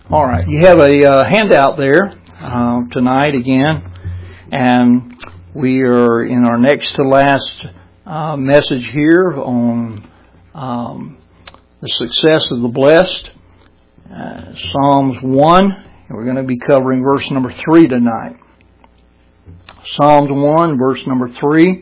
All right, you have a handout there tonight again, and we are in our next to last message here on the success of the blessed, Psalms 1, and we're going to be covering verse number 3 tonight. Psalms 1, verse number 3.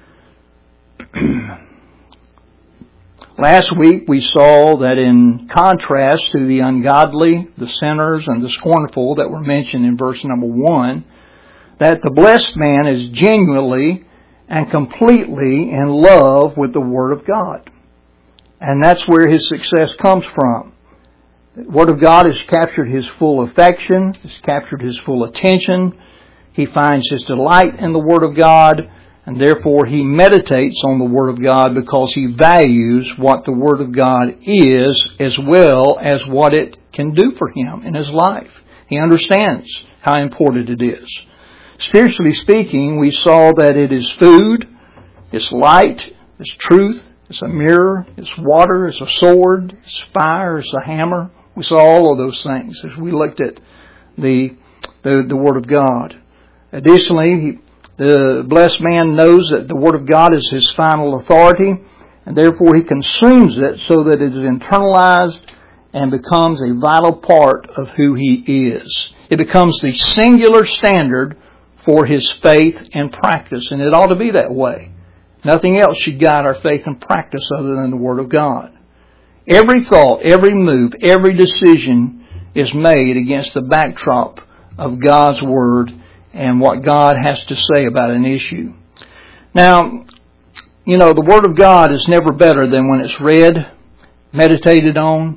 Last week we saw that in contrast to the ungodly, the sinners, and the scornful that were mentioned in verse number 1, that the blessed man is genuinely and completely in love with the Word of God. And that's where his success comes from. The Word of God has captured his full affection, has captured his full attention. He finds his delight in the Word of God, and therefore he meditates on the Word of God because he values what the Word of God is as well as what it can do for him in his life. He understands how important it is. Spiritually speaking, we saw that it is food, it's light, it's truth, it's a mirror, it's water, it's a sword, it's fire, it's a hammer. We saw all of those things as we looked at the Word of God. Additionally, the blessed man knows that the Word of God is his final authority, and therefore he consumes it so that it is internalized and becomes a vital part of who he is. It becomes the singular standard for his faith and practice, and it ought to be that way. Nothing else should guide our faith and practice other than the Word of God. Every thought, every move, every decision is made against the backdrop of God's Word and what God has to say about an issue. Now, you know, the Word of God is never better than when it's read, meditated on,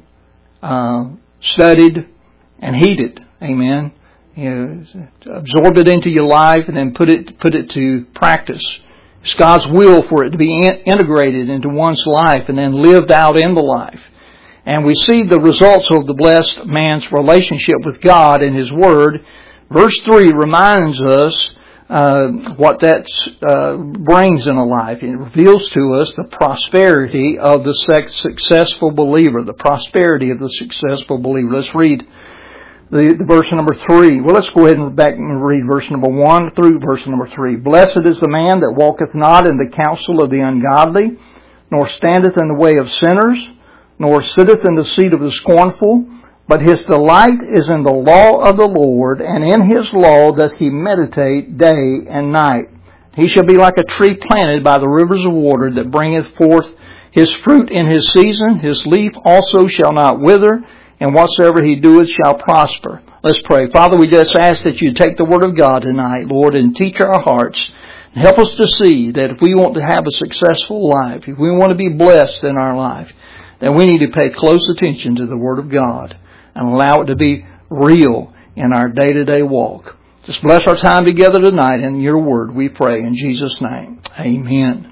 studied, and heeded. Amen. You know, absorb it into your life and then put it to practice. It's God's will for it to be integrated into one's life and then lived out in the life. And we see the results of the blessed man's relationship with God and His Word. Verse 3 reminds us what that brings in a life. It reveals to us the prosperity of the successful believer. The prosperity of the successful believer. Let's read the verse number 3. Well, let's go ahead and back and read verse number 1 through verse number 3. Blessed is the man that walketh not in the counsel of the ungodly, nor standeth in the way of sinners, nor sitteth in the seat of the scornful. But his delight is in the law of the Lord, and in his law doth he meditate day and night. He shall be like a tree planted by the rivers of water, that bringeth forth his fruit in his season. His leaf also shall not wither, and whatsoever he doeth shall prosper. Let's pray. Father, we just ask that you take the Word of God tonight, Lord, and teach our hearts. And help us to see that if we want to have a successful life, if we want to be blessed in our life, then we need to pay close attention to the Word of God and allow it to be real in our day-to-day walk. Just bless our time together tonight in your Word, we pray in Jesus' name. Amen.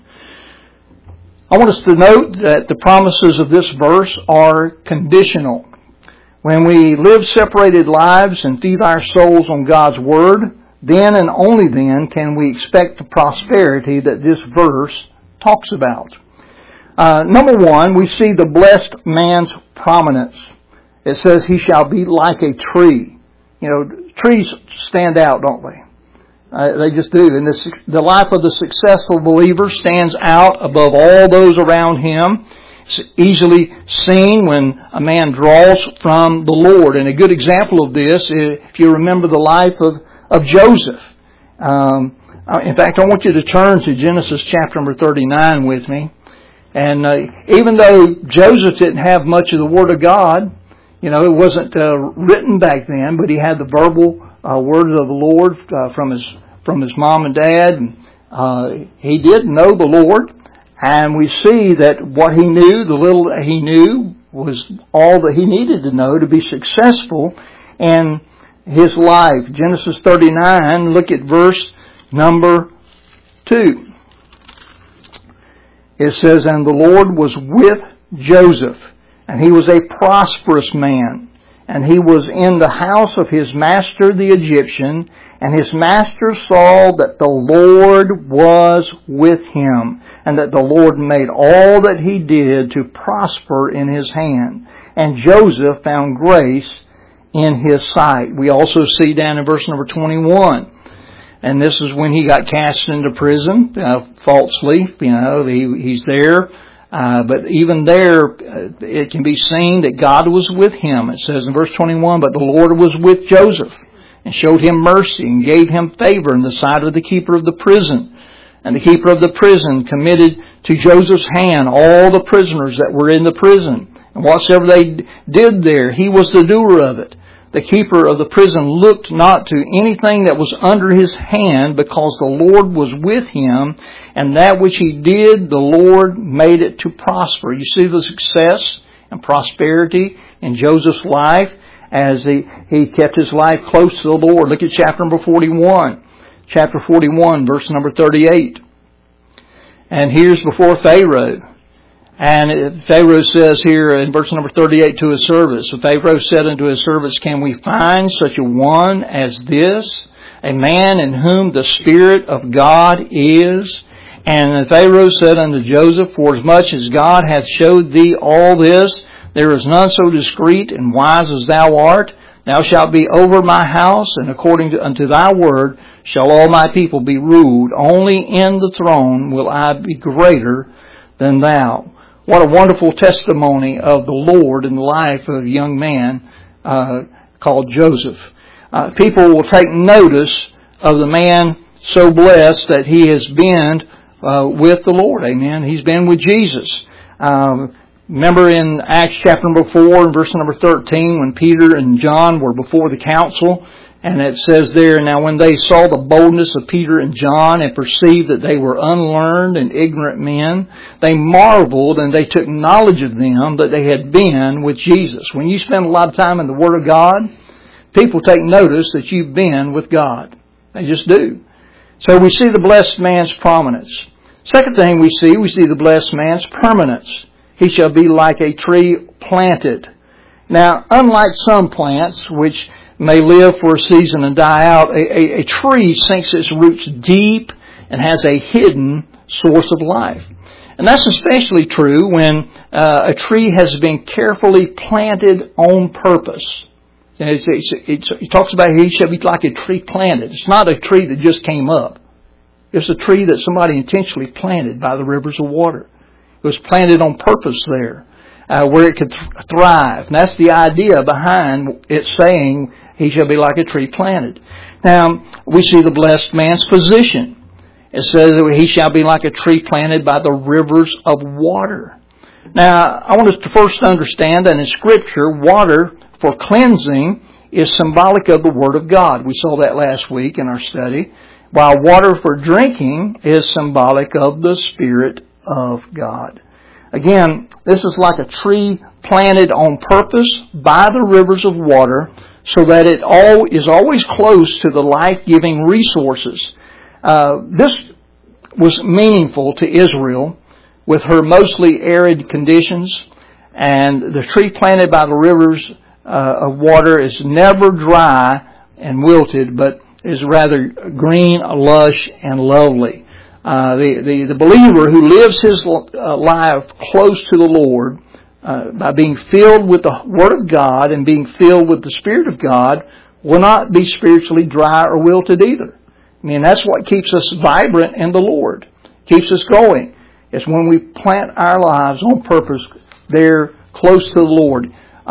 I want us to note that the promises of this verse are conditional. When we live separated lives and feed our souls on God's Word, then and only then can we expect the prosperity that this verse talks about. Number one, we see the blessed man's prominence. It says he shall be like a tree. You know, trees stand out, don't they? They just do. And the life of the successful believer stands out above all those around him. It's easily seen when a man draws from the Lord. And a good example of this, if you remember the life of Joseph. In fact, I want you to turn to Genesis chapter number 39 with me. And even though Joseph didn't have much of the Word of God, you know, it wasn't written back then, but he had the verbal words of the Lord from his mom and dad. And, he did know the Lord, and we see that what he knew, the little that he knew, was all that he needed to know to be successful in his life. Genesis 39, look at verse number 2. It says, "And the Lord was with Joseph, and he was a prosperous man, and he was in the house of his master the Egyptian, and his master saw that the Lord was with him, and that the Lord made all that he did to prosper in his hand. And Joseph found grace in His sight. We also see down in verse number 21. And this is when he got cast into prison, falsely. He's there. But even there, it can be seen that God was with him. It says in verse 21, but the Lord was with Joseph and showed him mercy and gave him favor in the sight of the keeper of the prison. And the keeper of the prison committed to Joseph's hand all the prisoners that were in the prison. And whatsoever they did there, he was the doer of it. The keeper of the prison looked not to anything that was under his hand, because the Lord was with him, and that which he did, the Lord made it to prosper. You see the success and prosperity in Joseph's life as he kept his life close to the Lord. Look at chapter number 41. Chapter 41, verse number 38. And here's before Pharaoh. And Pharaoh says here in verse number 38 to his servants, so Pharaoh said unto his servants, can we find such a one as this, a man in whom the Spirit of God is? And Pharaoh said unto Joseph, forasmuch as God hath showed thee all this, there is none so discreet and wise as thou art. Thou shalt be over my house, and according unto thy word shall all my people be ruled. Only in the throne will I be greater than thou. What a wonderful testimony of the Lord in the life of a young man called Joseph. People will take notice of the man so blessed that he has been with the Lord. Amen. He's been with Jesus. Remember in Acts chapter number 4 and verse number 13 when Peter and John were before the council, and it says there, now when they saw the boldness of Peter and John and perceived that they were unlearned and ignorant men, they marveled, and they took knowledge of them that they had been with Jesus. When you spend a lot of time in the Word of God, people take notice that you've been with God. They just do. So we see the blessed man's prominence. Second thing we see the blessed man's permanence. He shall be like a tree planted. Now, unlike some plants, which may live for a season and die out, a tree sinks its roots deep and has a hidden source of life. And that's especially true when a tree has been carefully planted on purpose. He talks about he shall be like a tree planted. It's not a tree that just came up. It's a tree that somebody intentionally planted by the rivers of water. It was planted on purpose there, where it could thrive. And that's the idea behind it saying he shall be like a tree planted. Now, we see the blessed man's position. It says that he shall be like a tree planted by the rivers of water. Now, I want us to first understand that in Scripture, water for cleansing is symbolic of the Word of God. We saw that last week in our study. While water for drinking is symbolic of the Spirit of God. Again, this is like a tree planted on purpose by the rivers of water, so that it is always close to the life-giving resources. This was meaningful to Israel with her mostly arid conditions, and the tree planted by the rivers of water is never dry and wilted, but is rather green, lush, and lovely. The believer who lives his life close to the Lord, by being filled with the Word of God and being filled with the Spirit of God, will not be spiritually dry or wilted either. I mean, that's what keeps us vibrant in the Lord, keeps us going. It's when we plant our lives on purpose there close to the Lord.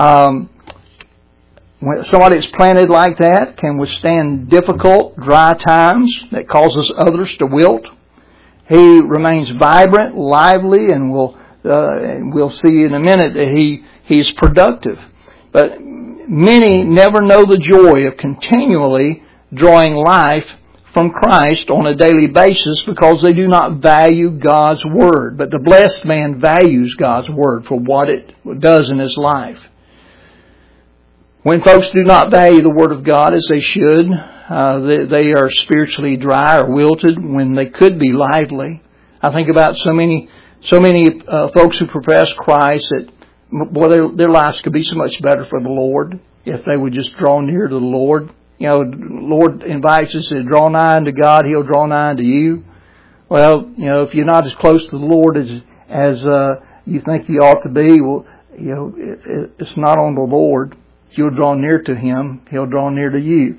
When somebody that's planted like that can withstand difficult, dry times that causes others to wilt. He remains vibrant, lively, and we'll see in a minute that he's productive. But many never know the joy of continually drawing life from Christ on a daily basis because they do not value God's Word. But the blessed man values God's Word for what it does in his life. When folks do not value the Word of God as they should, they are spiritually dry or wilted when they could be lively. I think about so many folks who profess Christ that, boy, their lives could be so much better for the Lord if they would just draw near to the Lord. You know, the Lord invites us to draw nigh unto God, He'll draw nigh unto you. Well, you know, if you're not as close to the Lord as you think you ought to be, well, you know, it's not on the Lord. you'll draw near to Him, He'll draw near to you.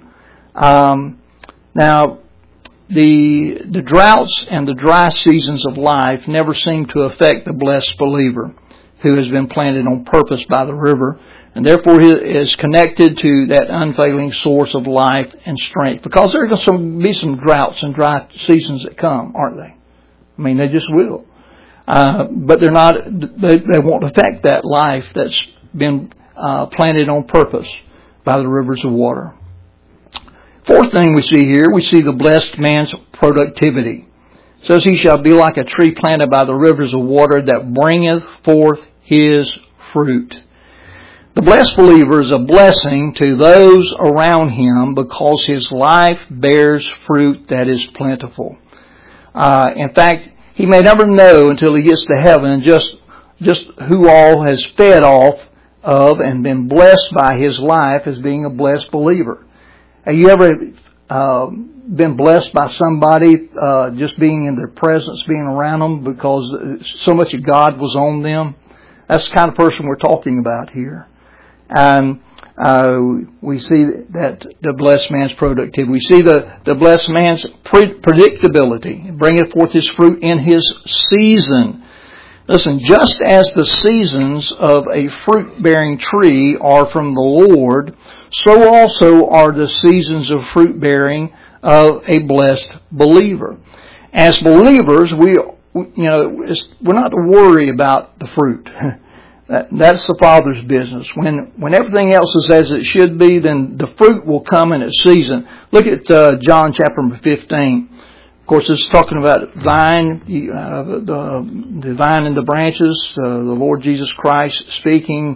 Now, the droughts and the dry seasons of life never seem to affect the blessed believer who has been planted on purpose by the river, and therefore is connected to that unfailing source of life and strength. Because there are going to be some droughts and dry seasons that come, aren't they? I mean, they just will. But they're not. They won't affect that life that's been planted on purpose by the rivers of water. Fourth thing we see here, we see the blessed man's productivity. It says, he shall be like a tree planted by the rivers of water that bringeth forth his fruit. The blessed believer is a blessing to those around him because his life bears fruit that is plentiful. In fact, he may never know until he gets to heaven just who all has fed off of and been blessed by his life as being a blessed believer. Have you ever been blessed by somebody just being in their presence, being around them because so much of God was on them? That's the kind of person we're talking about here. And we see that the blessed man's productivity. We see the blessed man's predictability. Bringeth forth his fruit in his season. Listen, just as the seasons of a fruit-bearing tree are from the Lord, so also are the seasons of fruit-bearing of a blessed believer. As believers, we're not to worry about the fruit. That's the Father's business. When everything else is as it should be, then the fruit will come in its season. Look at John chapter 15. Of course, it's talking about vine, the vine and the branches. The Lord Jesus Christ speaking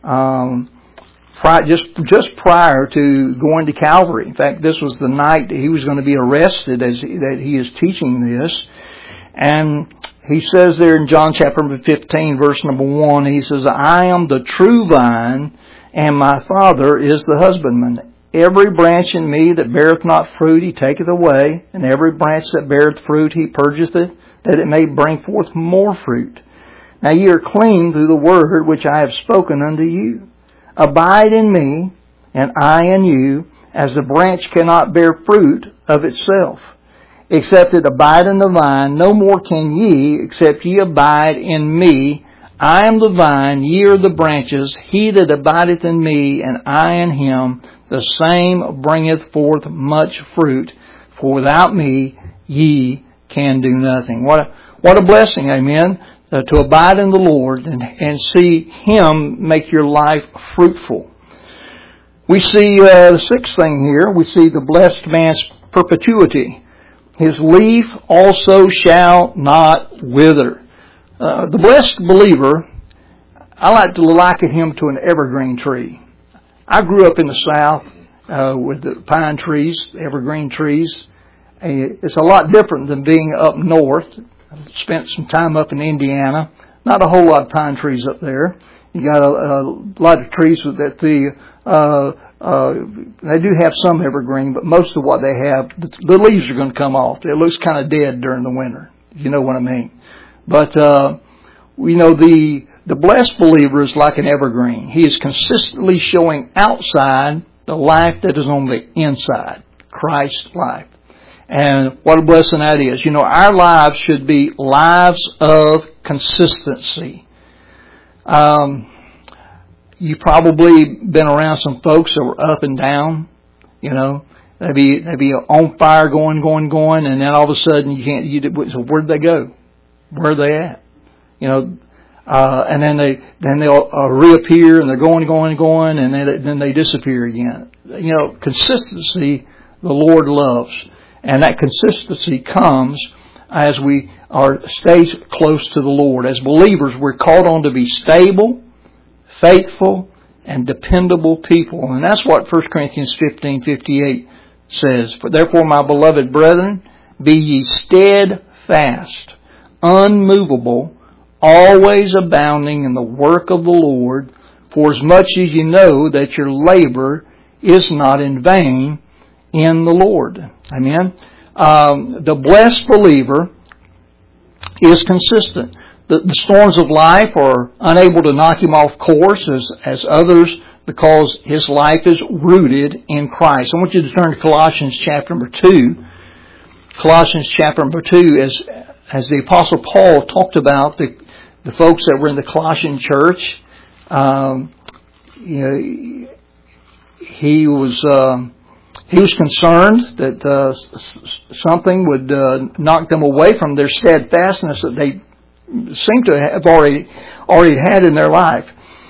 just prior to going to Calvary. In fact, this was the night that he was going to be arrested that he is teaching this. And he says there in John chapter 15, verse number 1, he says, I am the true vine, and my Father is the husbandman. Every branch in me that beareth not fruit, he taketh away, and every branch that beareth fruit, he purgeth it, that it may bring forth more fruit. Now ye are clean through the word which I have spoken unto you. Abide in me, and I in you, as the branch cannot bear fruit of itself, except it abide in the vine. No more can ye, except ye abide in me. I am the vine, ye are the branches. He that abideth in me, and I in him, the same bringeth forth much fruit. For without me ye can do nothing. What a blessing, amen, to abide in the Lord and see Him make your life fruitful. We see the sixth thing here. We see the blessed man's perpetuity. His leaf also shall not wither. The blessed believer, I like to liken him to an evergreen tree. I grew up in the South with the pine trees, evergreen trees. It's a lot different than being up north. I spent some time up in Indiana. Not a whole lot of pine trees up there. You got a lot of trees that they do have some evergreen, but most of what they have, the leaves are going to come off. It looks kind of dead during the winter, if you know what I mean. But we know the blessed believer is like an evergreen. He is consistently showing outside the life that is on the inside, Christ's life. And what a blessing that is. You know, our lives should be lives of consistency. You've probably been around some folks that were up and down. You know, they'd be on fire, going, and then all of a sudden so where'd they go? Where are they at? You know, and then they'll reappear, and they're going, and then they disappear again. You know, consistency the Lord loves, and that consistency comes as we stay close to the Lord. As believers, we're called on to be stable, faithful, and dependable people, and that's what 1 Corinthians 15:58 says. For therefore, my beloved brethren, be ye steadfast, unmovable, always abounding in the work of the Lord, for as much as you know that your labor is not in vain in the Lord. Amen. The blessed believer is consistent. The storms of life are unable to knock him off course as others because his life is rooted in Christ. I want you to turn to Colossians chapter number 2. Colossians chapter number 2, as the Apostle Paul talked about the folks that were in the Colossian church, he was concerned that something would knock them away from their steadfastness that they seem to have already had in their life.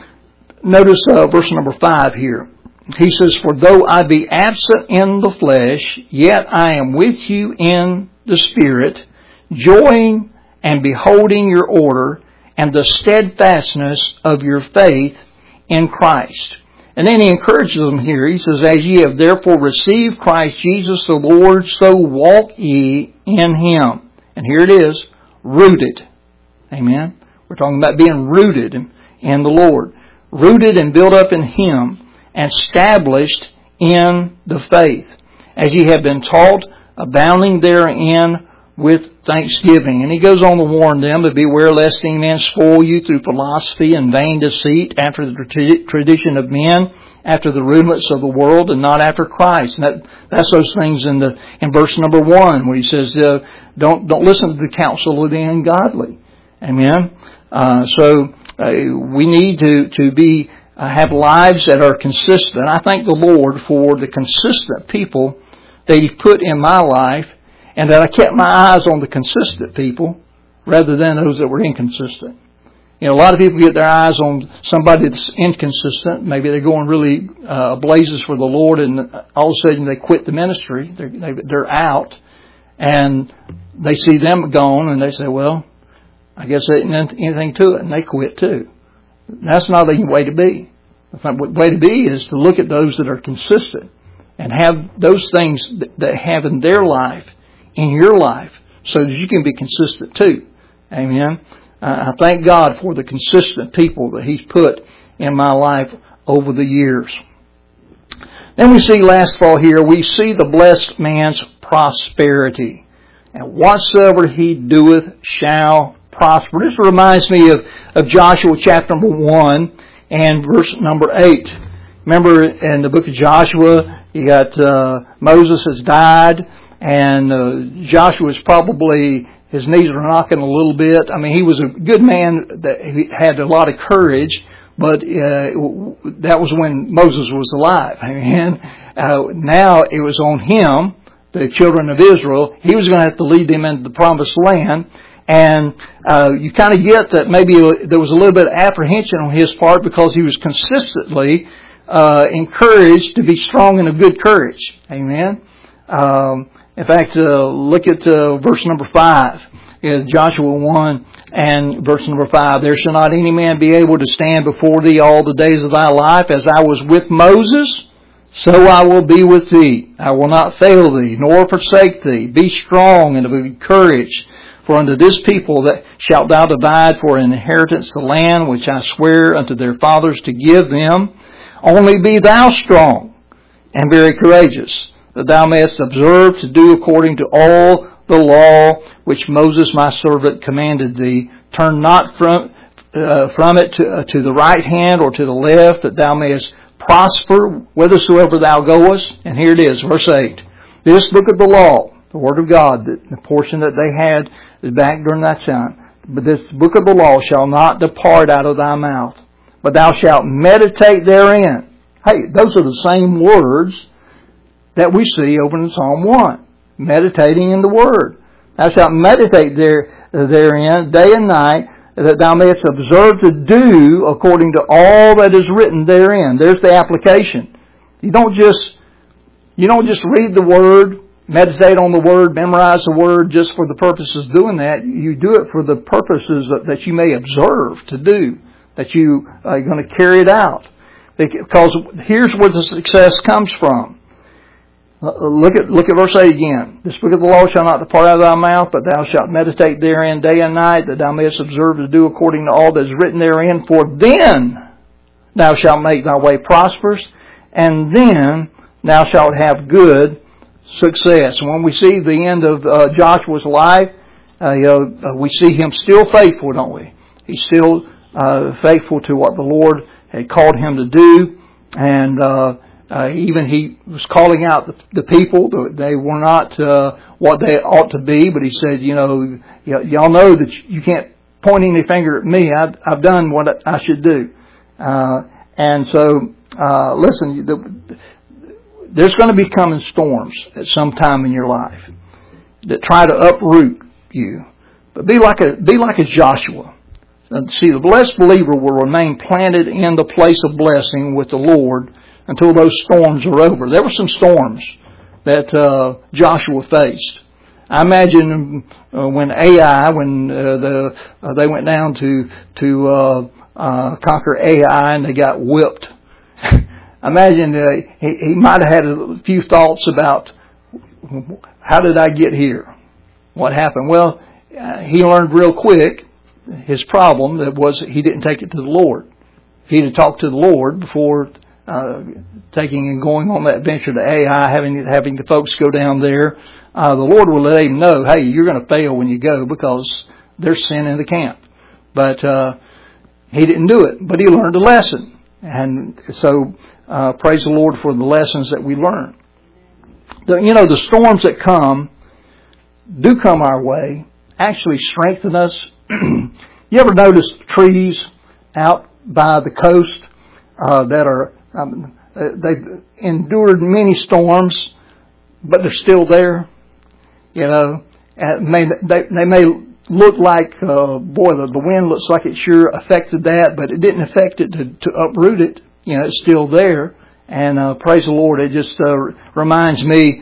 Notice verse number 5 here. He says, "For though I be absent in the flesh, yet I am with you in the Spirit, joying and beholding your order and the steadfastness of your faith in Christ." And then he encourages them here. He says, "As ye have therefore received Christ Jesus the Lord, so walk ye in Him." And here it is, rooted. Amen. We're talking about being rooted in the Lord. Rooted and built up in Him, and established in the faith, as ye have been taught, abounding therein with thanksgiving. And he goes on to warn them to beware lest any man spoil you through philosophy and vain deceit, after the tradition of men, after the rudiments of the world, and not after Christ. And that's those things in verse number 1, where he says, don't listen to the counsel of the ungodly. Amen. So we need to be have lives that are consistent. I thank the Lord for the consistent people that He put in my life, and that I kept my eyes on the consistent people rather than those that were inconsistent. A lot of people get their eyes on somebody that's inconsistent. Maybe they're going really blazes for the Lord, and all of a sudden they quit the ministry. They're out, and they see them gone, and they say, "Well, I guess there ain't anything to it," and they quit too. That's not the way to be. The way to be is to look at those that are consistent and have those things that have in their life, in your life, so that you can be consistent too. Amen. I thank God for the consistent people that He's put in my life over the years. Then we see last fall here, we see the blessed man's prosperity. And whatsoever he doeth shall prosper. This reminds me of Joshua chapter number 1 and verse number 8. Remember in the book of Joshua, you got Moses has died, and Joshua is probably, his knees are knocking a little bit. I mean, he was a good man that he had a lot of courage, but that was when Moses was alive. Amen. Now it was on him, the children of Israel. He was going to have to lead them into the promised land. And you kind of get that maybe there was a little bit of apprehension on his part, because he was consistently encouraged to be strong and of good courage. Amen. In fact, look at verse number 5. Joshua 1 and verse number 5. "There shall not any man be able to stand before thee all the days of thy life. As I was with Moses, so I will be with thee. I will not fail thee, nor forsake thee. Be strong and of good courage. For unto this people that shalt thou divide for an inheritance the land which I swear unto their fathers to give them. Only be thou strong and very courageous, that thou mayest observe to do according to all the law which Moses my servant commanded thee. Turn not from it to the right hand or to the left, that thou mayest prosper whithersoever thou goest." And here it is, verse 8. "This book of the law," the Word of God, the portion that they had back during that time, "but this book of the law shall not depart out of thy mouth, but thou shalt meditate therein." Hey, those are the same words that we see over in Psalm 1. Meditating in the Word. "Thou shalt meditate therein day and night, that thou mayest observe to do according to all that is written therein." There's the application. You don't just read the Word, meditate on the Word, memorize the Word just for the purposes of doing that. You do it for the purposes that you may observe to do, that you are going to carry it out. Because here's where the success comes from. Look at verse 8 again. "This book of the law shall not depart out of thy mouth, but thou shalt meditate therein day and night, that thou mayest observe to do according to all that is written therein. For then thou shalt make thy way prosperous, and then thou shalt have good success." And when we see the end of Joshua's life, we see him still faithful, don't we? He's still faithful to what the Lord had called him to do. And even he was calling out the people. They were not what they ought to be, but he said, y'all know that you can't point any finger at me. I've done what I should do. And so, listen, there's going to be coming storms at some time in your life that try to uproot you. But be like a Joshua. See, the blessed believer will remain planted in the place of blessing with the Lord until those storms are over. There were some storms that Joshua faced. I imagine when they went down to conquer Ai and they got whipped. I imagine he might have had a few thoughts about, how did I get here? What happened? Well, he learned real quick his problem that was he didn't take it to the Lord. If he'd have talked to the Lord before taking and going on that venture to Ai, having the folks go down there, the Lord will let him know, hey, you're going to fail when you go because there's sin in the camp. But he didn't do it. But he learned a lesson. And so praise the Lord for the lessons that we learn. The storms that do come our way, actually strengthen us. You ever notice trees out by the coast that are they've endured many storms, but they're still there? They may look like the wind looks like it sure affected that, but it didn't affect it to uproot it. It's still there. And praise the Lord, it just reminds me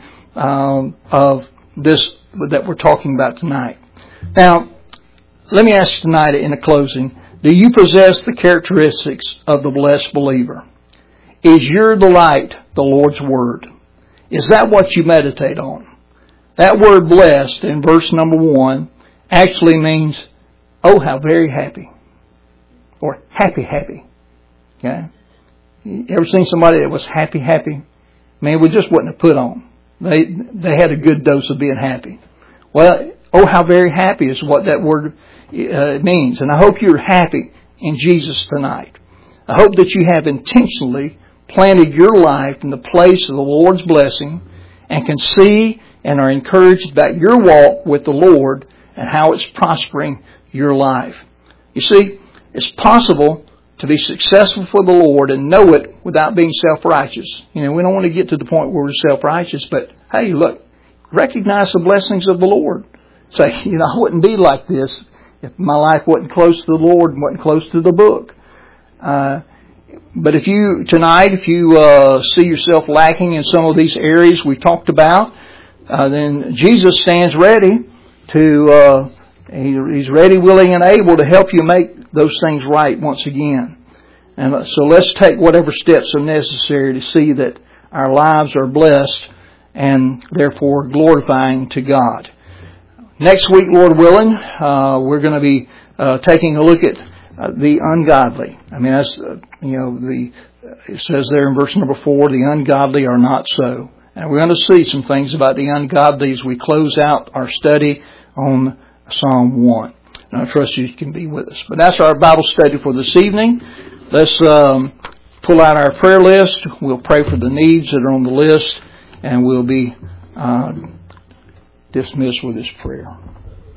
of this that we're talking about tonight. Now, let me ask you tonight in a closing, do you possess the characteristics of the blessed believer? Is your delight the Lord's Word? Is that what you meditate on? That word blessed in verse number 1 actually means, oh, how very happy. Or happy. Okay? You ever seen somebody that was happy? Man, we just wasn't put on. They had a good dose of being happy. Well, oh, how very happy is what that word means. And I hope you're happy in Jesus tonight. I hope that you have intentionally planted your life in the place of the Lord's blessing and can see and are encouraged about your walk with the Lord and how it's prospering your life. You see, it's possible to be successful for the Lord and know it without being self-righteous. We don't want to get to the point where we're self-righteous, but hey, look, recognize the blessings of the Lord. Say, I wouldn't be like this if my life wasn't close to the Lord and wasn't close to the book. But if you see yourself lacking in some of these areas we talked about, then Jesus stands ready to, He's ready, willing, and able to help you make those things right once again. And so let's take whatever steps are necessary to see that our lives are blessed and therefore glorifying to God. Next week, Lord willing, we're going to be taking a look at the ungodly. I mean, that's it says there in verse number 4, the ungodly are not so. And we're going to see some things about the ungodly as we close out our study on Psalm 1. And I trust you can be with us. But that's our Bible study for this evening. Let's pull out our prayer list. We'll pray for the needs that are on the list, and we'll be dismissed with this prayer.